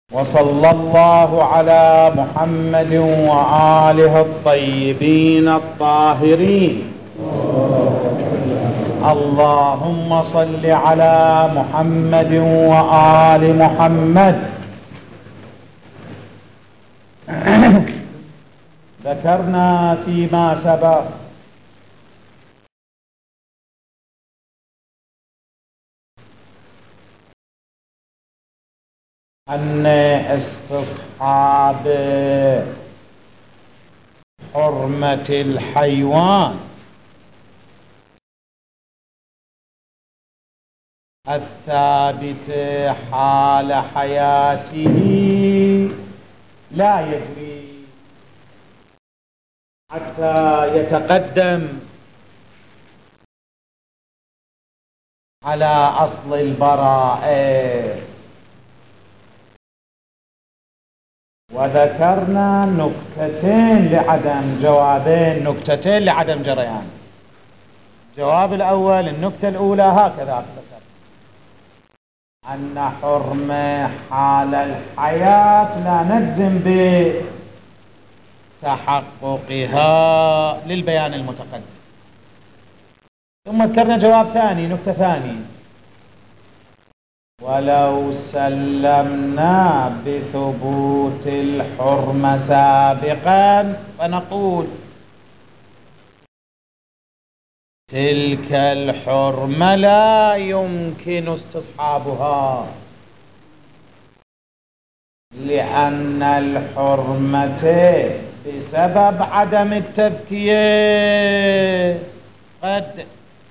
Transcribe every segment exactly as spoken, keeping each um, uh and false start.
وصلى الله على محمد وآله الطيبين الطاهرين. اللهم صل على محمد وآل محمد. ذكرنا فيما سبق أن استصحاب حرمة الحيوان الثابت حال حياته لا يجري حتى يتقدم على أصل البراءة. وذكرنا نكتتين لعدم جوابين نكتتين لعدم جريان. الجواب الأول، النكتة الأولى هكذا ذكر أن حرمة حال الحياة لا نجزم بتحققها للبيان المتقدم. ثم ذكرنا جواب ثاني، نكتة ثانية، ولو سلمنا بثبوت الحرمة سابقا فنقول تلك الحرمة لا يمكن استصحابها، لأن الحرمة بسبب عدم التذكية قد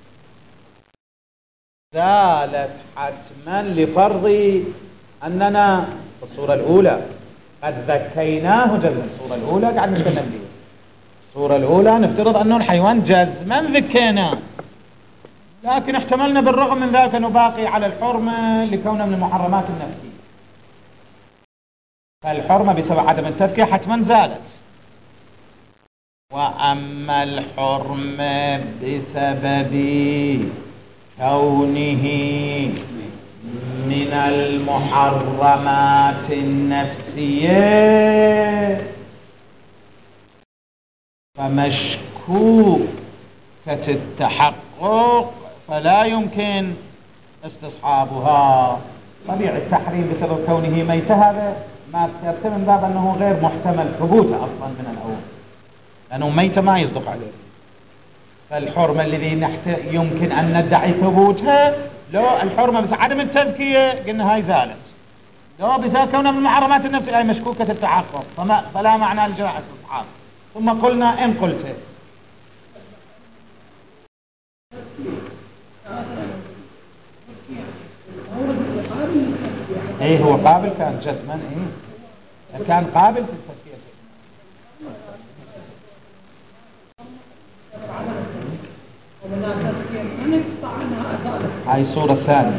زالت حتما، لفرض أننا في الصورة الأولى قد ذكيناه جزما. الصورة الأولى قاعد نتكلم فيها. الصورة الأولى نفترض أنه الحيوان جزما ذكيناه، لكن احتملنا بالرغم من ذلك أنه باقي على الحرمة لكونه من المحرمات النفسية، فالحرمة بسبب عدم التذكية حتما زالت. وأما الحرمة بسبب كونه من المحرمات النفسية فمشكوكة التحقق، فلا يمكن استصحابها. طبيعي التحريم بسبب كونه ميتة هذا ما ذكرت من باب أنه غير محتمل ثبوته أصلا من الأول، لأنه ميتة ما يصدق عليه. فالحرمة الذي يمكن أن ندعي ثبوتها لو الحرمة بس عدم التذكية قلنا هاي زالت، لو بسبب كونها من المحرمات النفسية هاي مشكوكة التحقق فما فلا معنى لجراء استصحاب. ثم قلنا إن قلت ايه هو قابل كان جسما، ايه كان قابل في التذكية. هاي الصورة الثانية.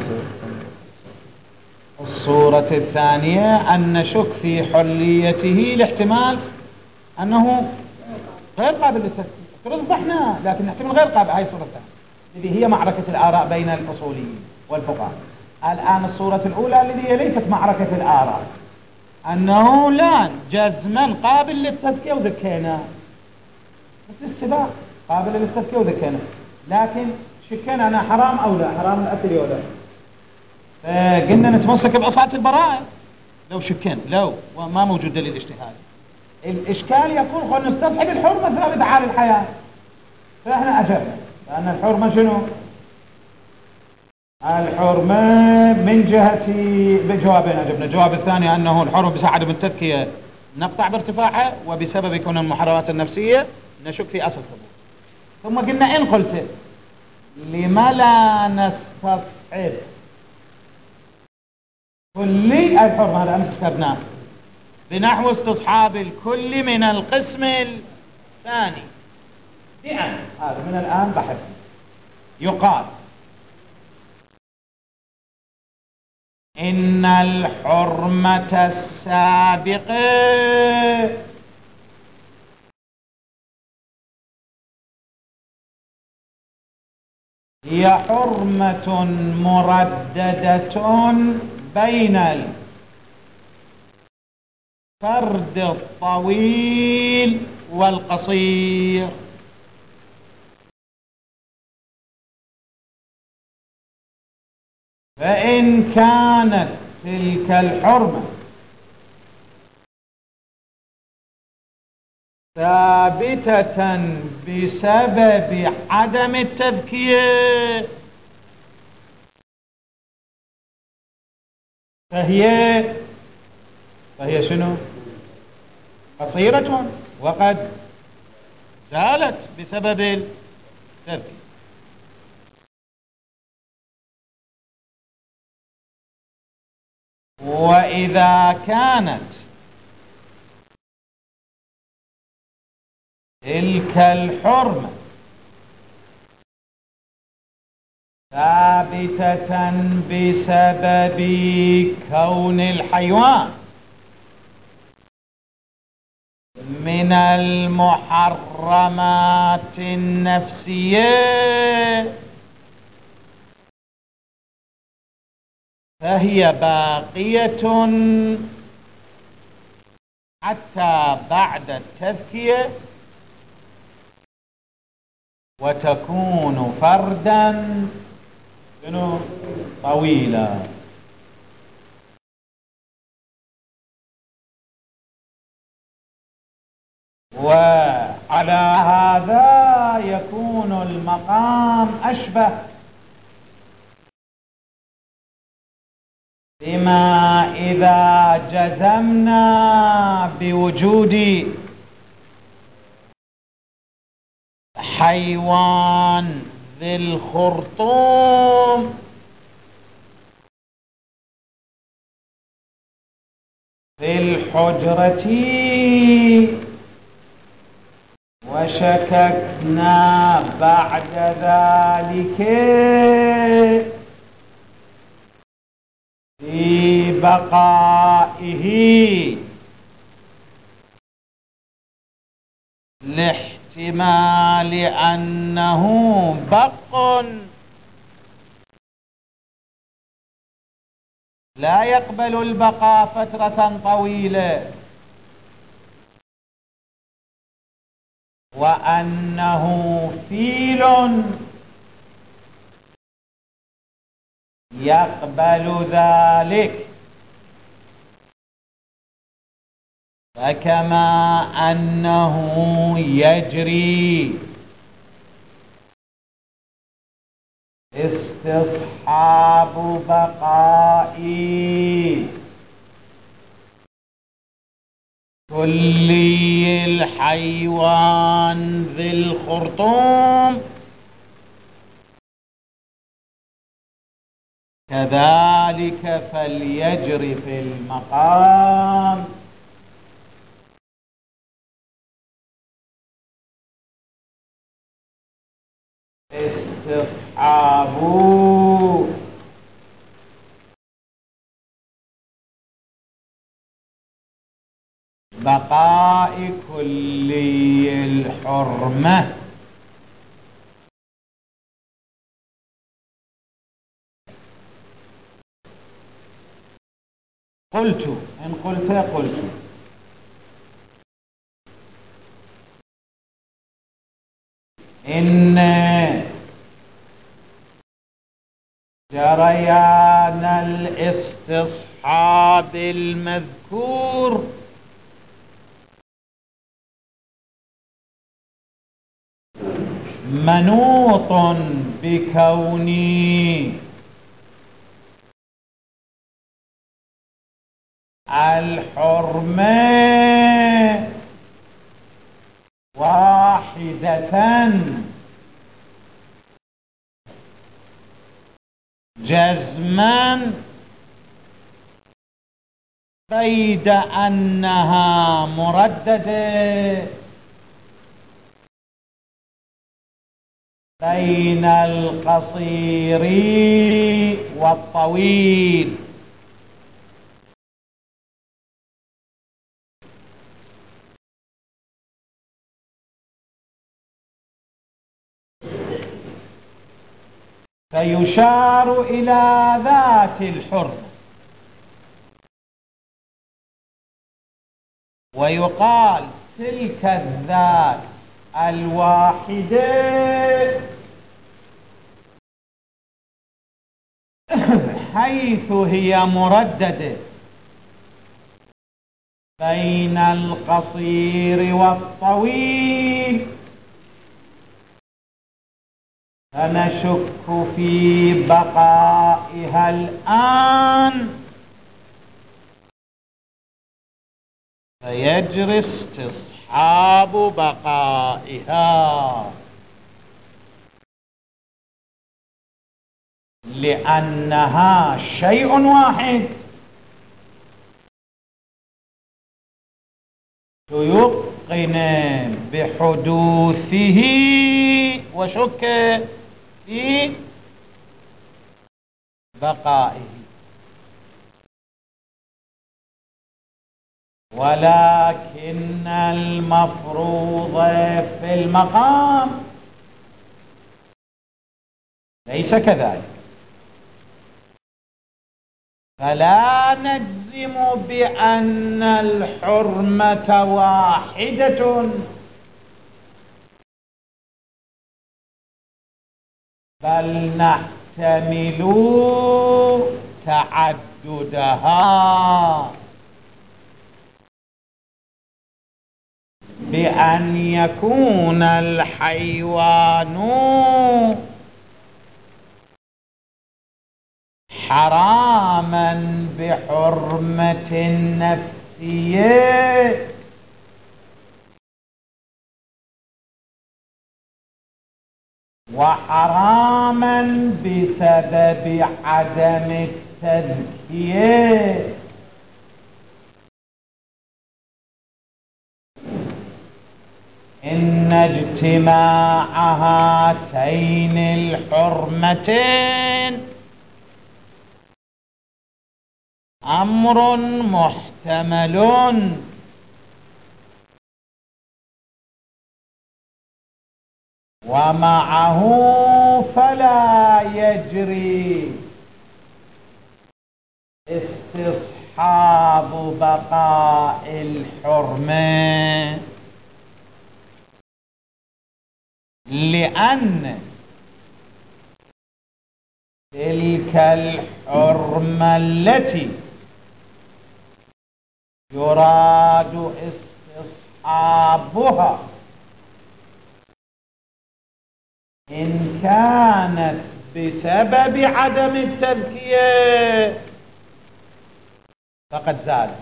الصورة الثانية أن نشك في حليته لاحتمال أنه غير قابل للتذكية. رضحنا لكن نحتمل غير قابل. هاي الصورة الثانية التي هي معركة الآراء بين الأصوليين والفقهاء. الآن الصورة الأولى التي هي ليست معركة الآراء، أنه لا جزما قابل للتذكية وذكينا مثل السباق قابل للتذكية وذكينا، لكن شكينا أنا حرام أو لا، حرام الأكل أو لا، فقلنا نتمسك بأصالة البراءة لو شكينا، لو وما موجود دليل اجتهادي. الإشكال يقول خلنا نستصحب الحرمة ثابت حال الحياة، فإحنا أجبنا لأن الحرمة شنو؟ الحرمة من جهة بجوابين أجبنا. الجواب الثاني أنه الحرمة بسبب عدم التذكية نقطع بارتفاعها، وبسبب كون المحرمات النفسية نشك في أصل ثبوت. ثم قلنا إن قلت لما لا نستصحب كلي الحرمة، هذا أمس ذكرناه بنحو استصحاب الكل من القسم الثاني. لأن هذا من الآن بحث يقال إن الحرمة السابقة هي حرمة مرددة بين فرد الطويل والقصير. فإن كانت تلك الحرمة ثابتة بسبب عدم التذكية فهي فهي شنو؟ قصيرة، وقد زالت بسبب التذكية. وإذا كانت تلك الحرمة ثابتة بسبب كون الحيوان من المحرمات النفسية فهي باقية حتى بعد التذكية، وتكون فردا طويلا. وعلى هذا يكون المقام أشبه بما إذا جزمنا بوجود حيوان ذي الخرطوم في الحجرة وشككنا بعد ذلك في بقائه لاحتمال أنه بق لا يقبل البقاء فترة طويلة، وأنه فيل يقبل ذلك. فكما أنه يجري استصحاب بقاء كلي الحيوان ذي الخرطوم، كذلك فليجري في المقام استصحاب بقاء كلي الحرمة. قلت إن قلت قلت إن جريان الاستصحاب المذكور منوط بكوني الحرمة واحدة جزما، بيد أنها مرددة بين القصير والطويل. فيشار إلى ذات الحرمة ويقال تلك الذات الواحدة حيث هي مرددة بين القصير والطويل، فنشك في بقائها الآن، فيجري استصحاب بقائها، لأنها شيء واحد تيقن بحدوثه وشك في بقائه. ولكن المفروض في المقام ليس كذلك، فلا نجزم بأن الحرمة واحدة، بل نحتمل تعددها، بأن يكون الحيوان حراما بحرمة نفسية، وحراما بسبب عدم التذكية. إن اجتماع هاتين الحرمتين أمر محتمل، ومعه فلا يجري استصحاب بقاء الحرمة، لأن تلك الحرمة التي يراد استصحابها إن كانت بسبب عدم التذكية فقد زالت،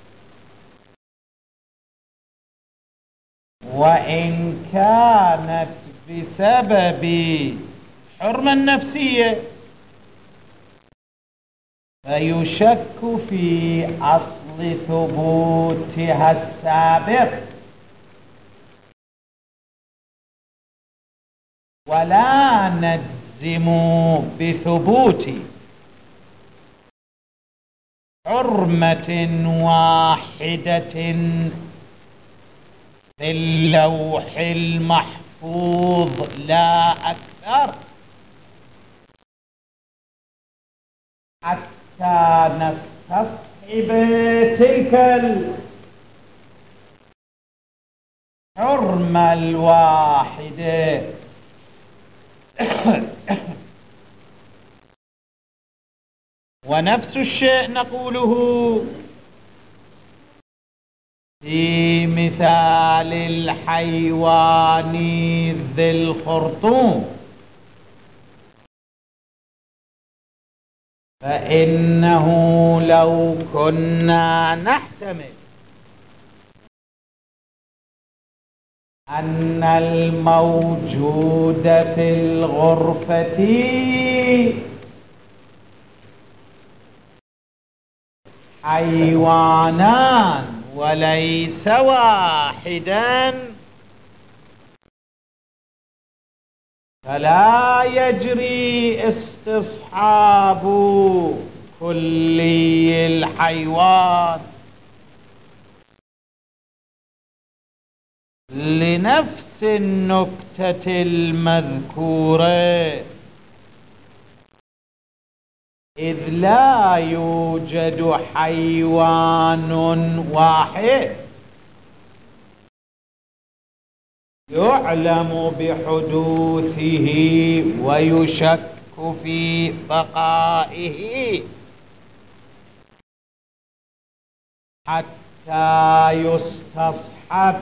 وإن كانت بسبب حرمة نفسية فيشك في أصل ثبوتها السابق، ولا نجزم بثبوت حرمة واحدة في اللوح المحفوظ لا أكثر، حتى نستصحب تلك الحرمة الواحدة. ونفس الشيء نقوله في مثال الحيوان ذي الخرطوم، فإنه لو كنا نحتمل أن الموجود في الغرفة حيوانان وليس واحدا، فلا يجري استصحاب كلي الحيوان لنفس النكتة المذكورة، إذ لا يوجد حيوان واحد يعلم بحدوثه ويشك في بقائه حتى يستصحب،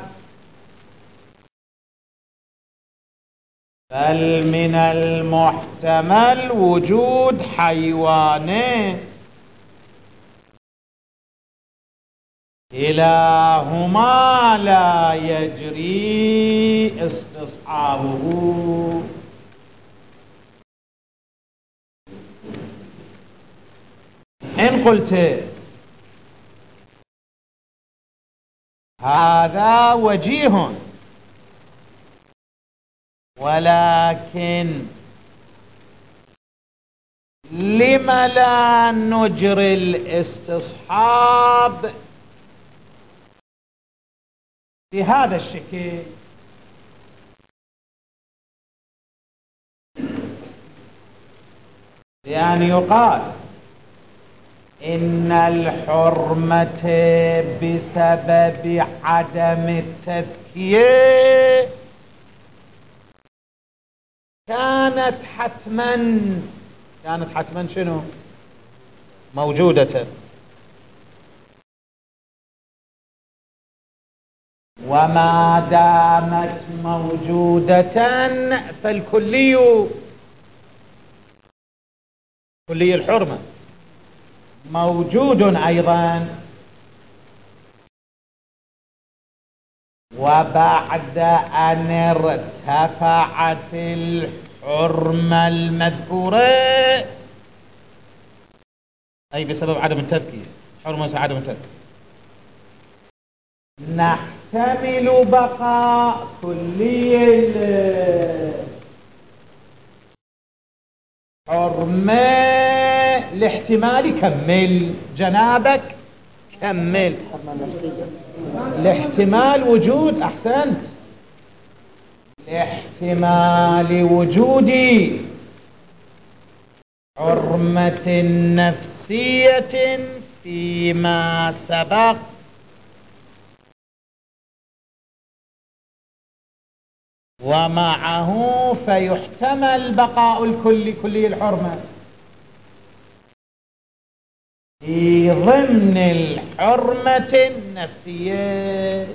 بل من المحتمل وجود حيوانين كلاهما لا يجري استصحابه. إن قلت هذا وجيه، ولكن لم لا نجري الاستصحاب بهذا الشكل؟ لأن يقال إن الحرمة بسبب عدم التزكية كانت حتما كانت حتما شنو؟ موجودة. وما دامت موجودة فالكلي كلي الحرمة موجود أيضا. وبعد أن ارتفعت الحرمة المذكورة، أي بسبب عدم التذكية، حرمة عدم التذكية، نحتمل بقاء كلي الحرمة لاحتمال كمل جنابك كمل لاحتمال وجود، أحسنت، لاحتمال وجود حرمة نفسية فيما سبق، ومعه فيحتمل بقاء الكل كلي الحرمة في ضمن الحرمة النفسية.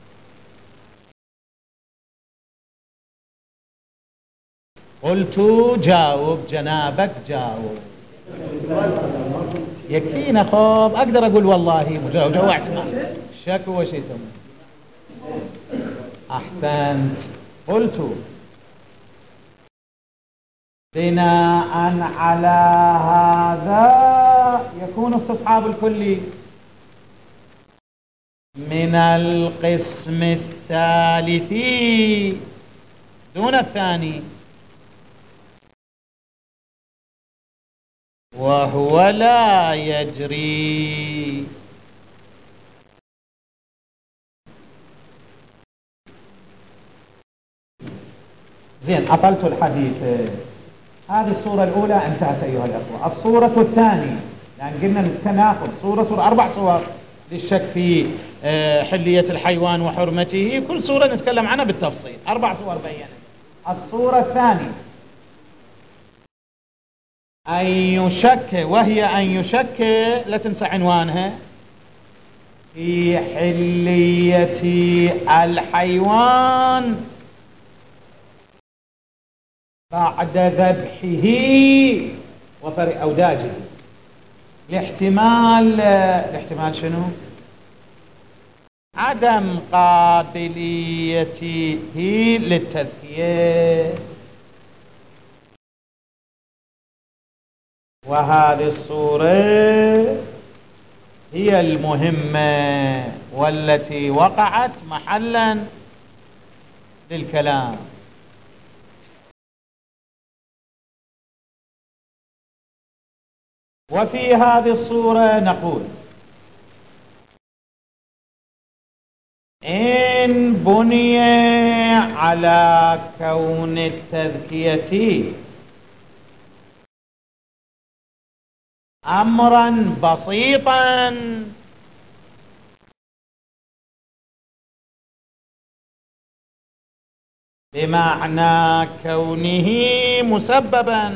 قلت جاوب جنابك جاوب، يكفينا خب أقدر أقول والله مجاوب جوعت ما شكوى شيء يسمونه. أحسنت. قلت بناء على هذا يكون استصحاب الكلي من القسم الثالث دون الثاني، وهو لا يجري. زين، أطلت الحديث. هذه الصورة الأولى انتهت أيها الأخوة. الصورة الثانية، لأن قلنا ناخذ صورة صورة أربع صور للشك في حلية الحيوان وحرمته، كل صورة نتكلم عنها بالتفصيل، أربع صور بينت. الصورة الثانية أن يشك، وهي أن يشك، لا تنسى عنوانها، في حلية الحيوان بعد ذبحه وفرع أوداجه، لاحتمال الاحتمال شنو؟ عدم قابليته للتذكية. وهذه الصورة هي المهمة والتي وقعت محلا للكلام. وفي هذه الصورة نقول إن بني على كون التذكية أمرا بسيطا بمعنى كونه مسببا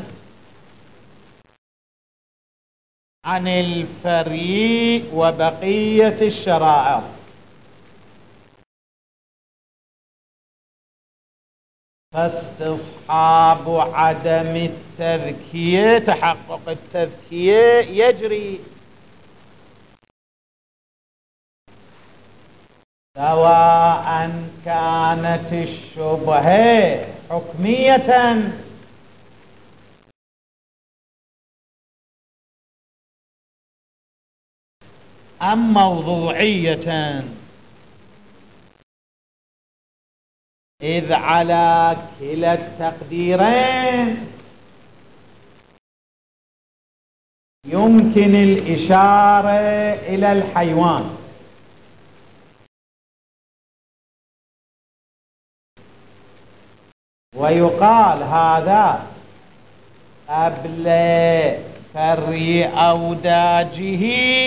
عن الفريء وبقية الشرائط. فاستصحاب عدم التذكية، تحقق التذكية يجري سواء كانت الشبهة حكمية أم موضوعية، إذ على كلا التقديرين يمكن الإشارة إلى الحيوان. ويقال هذا قبل فري أوداجه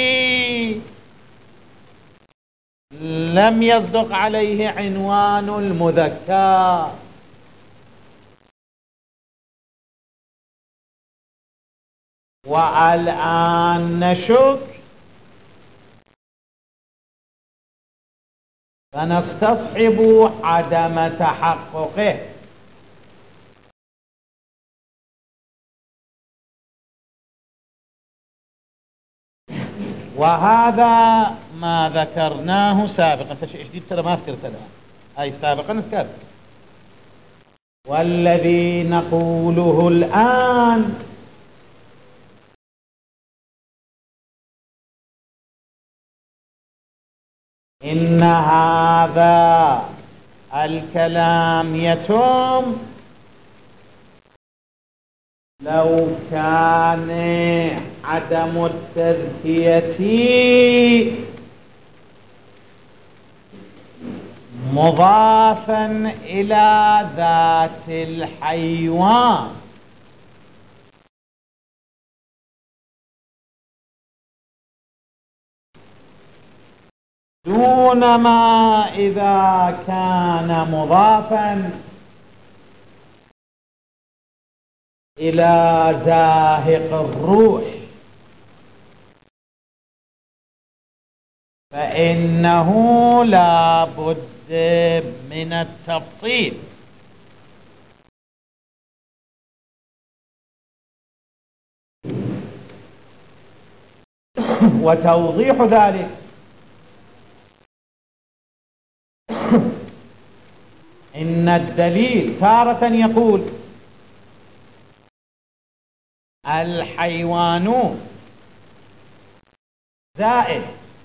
لم يصدق عليه عنوان المذكر، والآن نشك فنستصحب عدم تحققه. وهذا ما ذكرناه سابقا، فشيء جديد ترى ما ذكرت الآن، أي سابقا ذكرت. والذي نقوله الآن إن هذا الكلام يتم لو كان عدم التذكية مضافا إلى ذات الحيوان، دونما إذا كان مضافا إلى زاهق الروح فإنه لا بد من التفصيل. وتوضيح ذلك إن الدليل تارة يقول الحيوان زائد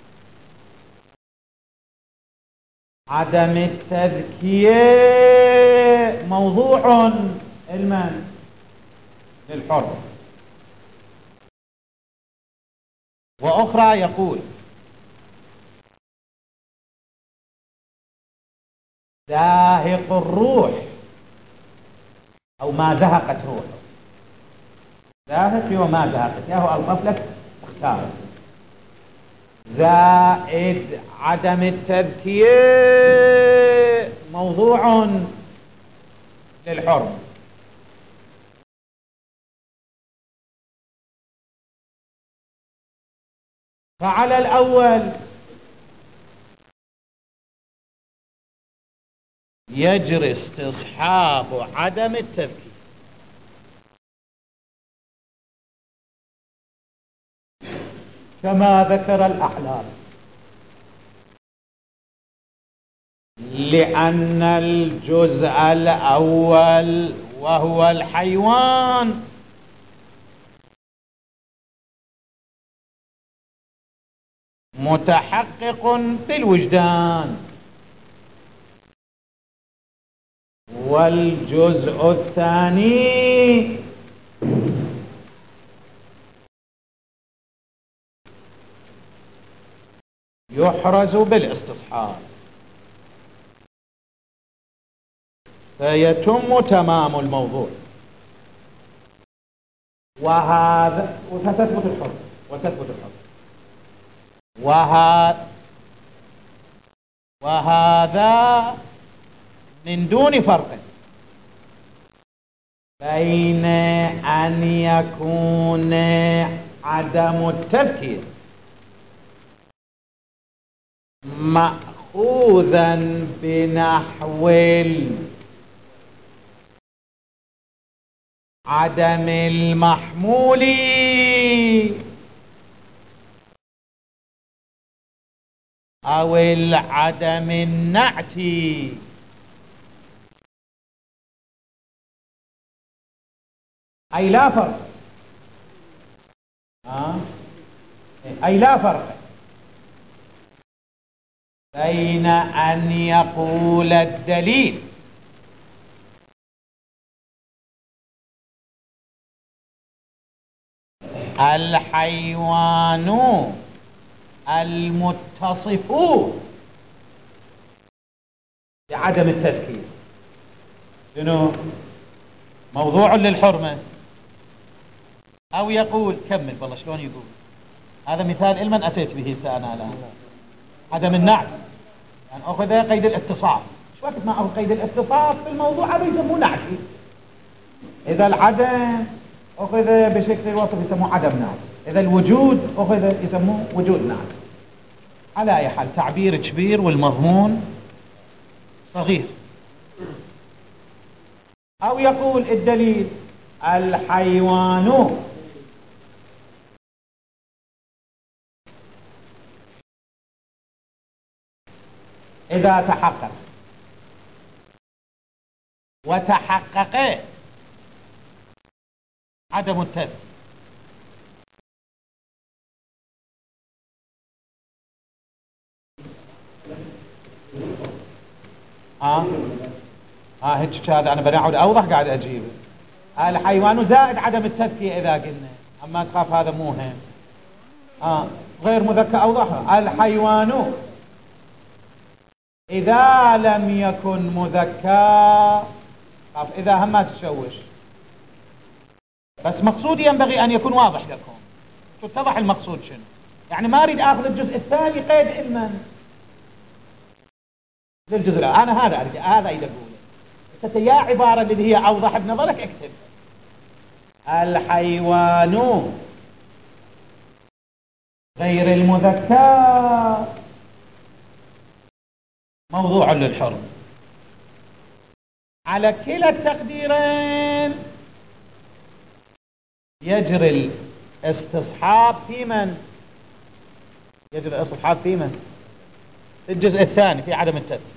عدم التذكية موضوع علما للحر، وأخرى يقول زاهق الروح أو ما زهقت روح، زاهق وما زهقت ياهو ألطف لك اختار، زائد عدم التذكية موضوع للحر. فعلى الأول يجري استصحاب عدم التذكير، كما ذكر الأحلام، لأن الجزء الأول وهو الحيوان متحقق في الوجدان، والجزء الثاني يحرز بالاستصحاب، فيتم تمام الموضوع. وهذا وتثبت الحر وتثبت الحر وهذا وهذا من دون فرق بين أن يكون عدم التذكير مأخوذا بنحو عدم المحمول أو العدم النعتي، أي لا فرق آه؟ أي لا فرق بين أن يقول الدليل الحيوان المتصف بعدم التذكير شنو موضوع للحرمة، أو يقول كمل والله شلون يقول هذا مثال لمن أتيت به سأنا الآن عدم النعت، يعني أخذ قيد الاتصاف. شو وقت ما أخذ قيد الاتصاف في الموضوع هذا يسموه نعتي. إذا العدم أخذ بشكل الوصف يسموه عدم نعت، إذا الوجود أخذ يسموه وجود نعت. على أي حال تعبير كبير والمضمون صغير. أو يقول الدليل الحيوان إذا تحقق وتحقق عدم التذكير اه اه هيك هذا انا بنعود اوضح قاعد اجيب الحيوان زائد عدم التذكية اذا قلنا، اما تخاف هذا مو هم اه غير مذكر اوضحها. الحيوان اذا لم يكن مذكر خاف اذا هم ما تشوش، بس مقصودي ينبغي ان يكون واضح لكم تتضح المقصود شنو. يعني ما اريد اخذ الجزء الثاني قيد علما للجزء الأول. انا هذا اريد هذا اريد اقوله. انت يا عباره اللي هي اوضح بنظرك اكتب الحيوان غير المذكر موضوع للحرم. على كلا التقديرين يجري الاستصحاب في من؟ يجري الاستصحاب في من؟ الجزء الثاني في عدم التذكير.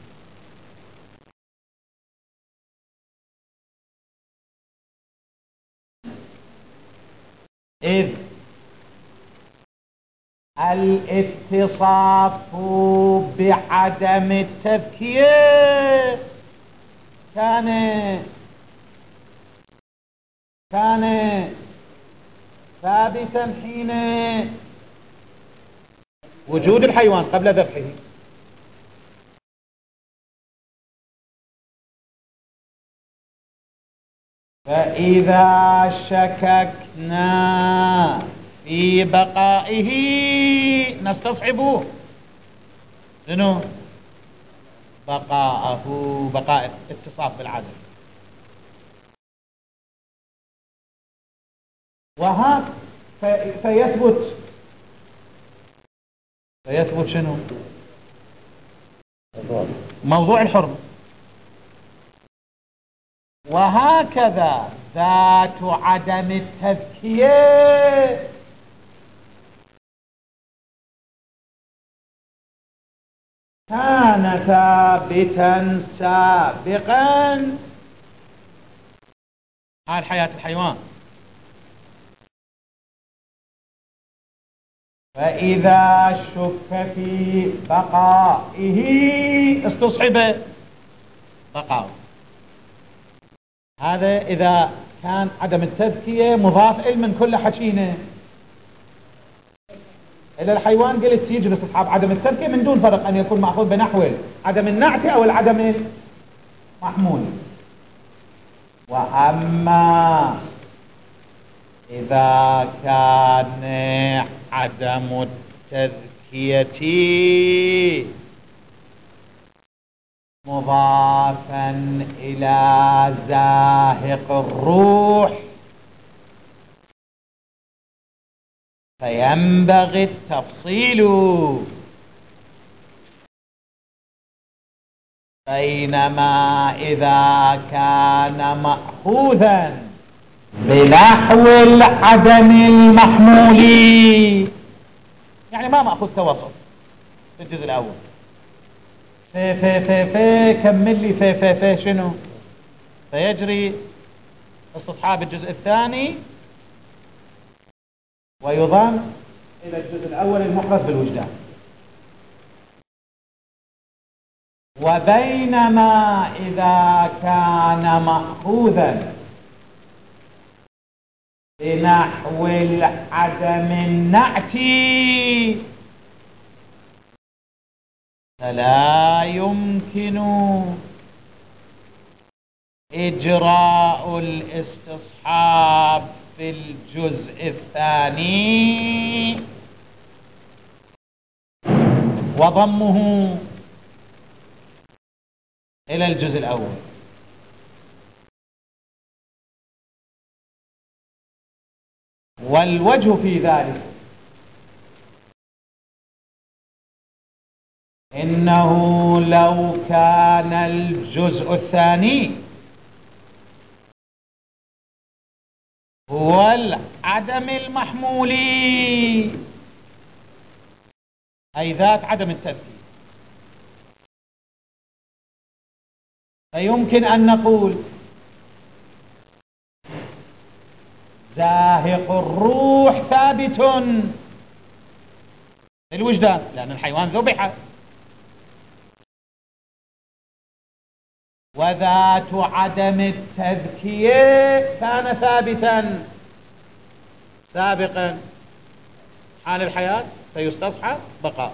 إذ الاتصاف بعدم التذكير كان كان ثابتا حين وجود الحيوان قبل ذبحه. فإذا شككنا في بقائه نستصحبه شنو؟ بقاءه بقاء اتصاف بالعدم. وهذا فيثبت فيثبت شنو؟ موضوع الحرمة. وهكذا ذات عدم التذكية كان ثابتا سابقا حال حياة الحيوان. فإذا شك في بقائه استصحب بقاؤه. هذا إذا كان عدم التذكية مضاف من كل حكينا إلى الحيوان قلت يجري استصحاب عدم التذكية من دون فرق أن يكون مأخوذ بنحو عدم النعت أو العدم المحمول. وأما إذا كان عدم التذكية مضاف مضافا إلى زاهق الروح فينبغي التفصيل، بينما إذا كان مأخوذا بنحو العدم المحمول، يعني ما مأخوذ توسط في الجزء الأول، في في في في كمل لي في في في شنو، فيجري استصحاب الجزء الثاني ويضم إلى الجزء الأول المحرز بالوجدان. وبينما إذا كان مأخوذا بنحو العدم النعتي فلا يمكن إجراء الاستصحاب في الجزء الثاني وضمه إلى الجزء الأول. والوجه في ذلك إنه لو كان الجزء الثاني هو العدم المحمولي أي ذات عدم الترتيب، فيمكن أن نقول زاهق الروح ثابت للوجدان لأن الحيوان ذبح، وذات عدم التذكية كان ثابتا سابقا حال الحياة فيستصحب بقاء.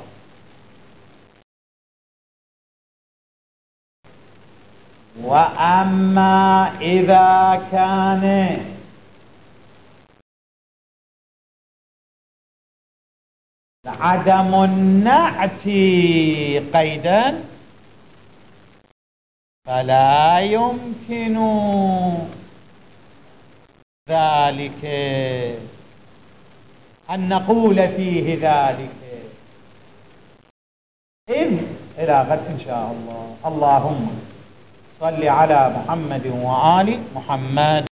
وأما إذا كان عدم النعت قيدا فلا يمكن ذلك أن نقول فيه ذلك، إذ إلى غد إن شاء الله. اللهم صل على محمد وآل محمد.